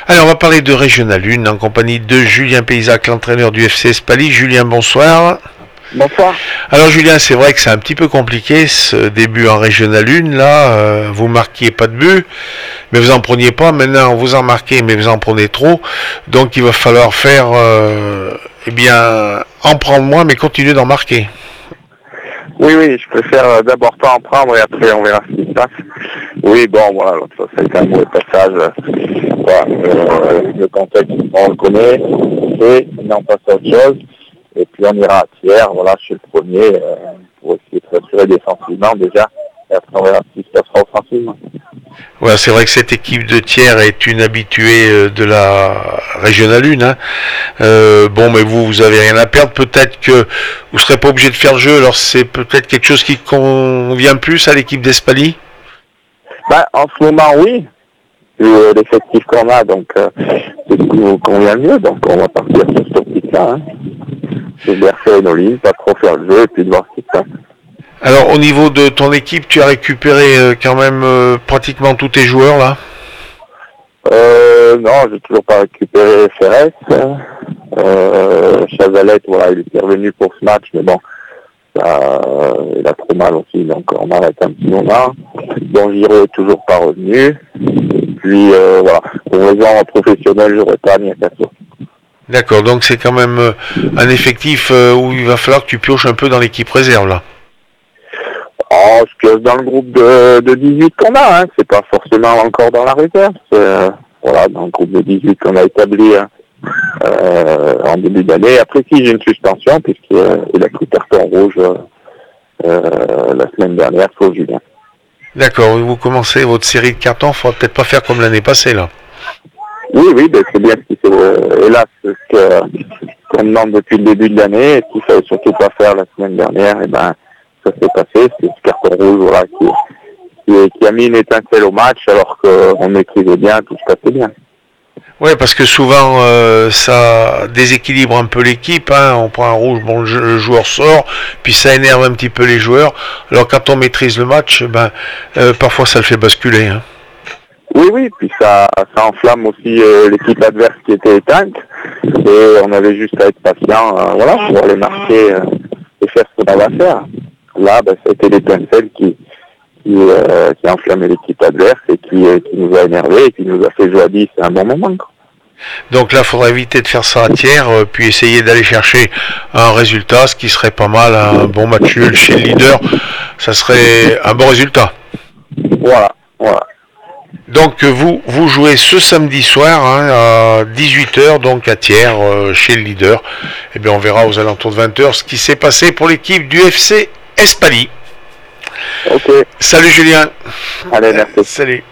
Alors, on va parler de Régional 1 en compagnie de Julien Paysac, l'entraîneur du FC Espali. Julien, bonsoir. Bonsoir. Alors Julien, c'est vrai que c'est un petit peu compliqué ce début en Régional 1, là, vous marquiez pas de but, mais vous en preniez pas, maintenant vous en marquez, mais vous en prenez trop, donc il va falloir faire, en prendre moins, mais continuer d'en marquer. Oui, je préfère d'abord pas en prendre et après on verra ce qui se passe. Oui, bon, voilà, ça a été un mauvais passage. Voilà, le contexte, on le connaît, et on passe à autre chose. Et puis on ira à tiers, voilà, je suis le premier, pour essayer de s'assurer défensivement déjà, et après on verra ce qui se passera offensivement. Ouais, c'est vrai que cette équipe de tiers est une habituée de la Régional 1. Hein. Bon, mais vous avez rien à perdre. Peut-être que vous serez pas obligé de faire le jeu. Alors c'est peut-être quelque chose qui convient plus à l'équipe d'Espali. En ce moment, oui. Vu l'effectif qu'on a, donc c'est ce qui nous convient mieux. Donc on va partir sur ce topic-là. Hein. C'est de faire nos lignes, pas trop faire le jeu et puis de voir ce qui se passe. Alors au niveau de ton équipe, tu as récupéré quand même pratiquement tous tes joueurs là? Non, j'ai toujours pas récupéré Ferres. Chazalette, voilà, il est revenu pour ce match, mais bon, il a trop mal aussi, donc on arrête un petit moment. Bon, Giro est toujours pas revenu. Puis voilà, pour raison professionnelle, j'aurais pas mis à Casso. D'accord, donc c'est quand même un effectif où il va falloir que tu pioches un peu dans l'équipe réserve là. Oh, je pioche dans le groupe de 18 qu'on a, hein. C'est pas forcément encore dans la réserve. Voilà, dans le groupe de 18 qu'on a établi en début d'année. Après, si j'ai une suspension, puisqu'il a pris carton rouge la semaine dernière, sauf Julien. D'accord, vous commencez votre série de cartons, il ne faudra peut-être pas faire comme l'année passée là. Oui, ben c'est bien ce qui fait, hélas, ce qu'on demande depuis le début de l'année, et qu'il ne fallait surtout pas faire la semaine dernière, et ben ça s'est passé, c'est ce carton rouge voilà, qui a mis une étincelle au match alors qu'on maîtrisait bien, tout se passait bien. Oui, parce que souvent ça déséquilibre un peu l'équipe, hein. On prend un rouge, bon le joueur sort, puis ça énerve un petit peu les joueurs, alors quand on maîtrise le match, parfois ça le fait basculer. Hein. Oui, puis ça enflamme aussi l'équipe adverse qui était éteinte, et on avait juste à être patient, voilà, pour aller marquer et faire ce qu'on va faire. Là, ça a été l'étincelle qui a enflammé l'équipe adverse et qui nous a énervé et qui nous a fait jouer à 10 à un bon moment. Quoi. Donc là, il faudrait éviter de faire ça à tiers, puis essayer d'aller chercher un résultat, ce qui serait pas mal, un bon match nul chez le leader, ça serait un bon résultat. Voilà. Donc vous jouez ce samedi soir à 18h, donc à tiers, chez le leader. Et bien on verra aux alentours de 20h ce qui s'est passé pour l'équipe du FC Espali. Ok. Salut Julien. Allez, merci. Salut.